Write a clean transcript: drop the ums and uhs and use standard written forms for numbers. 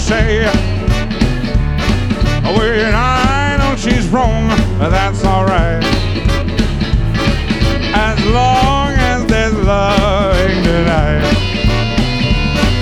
say. Well, I know she's wrong, that's all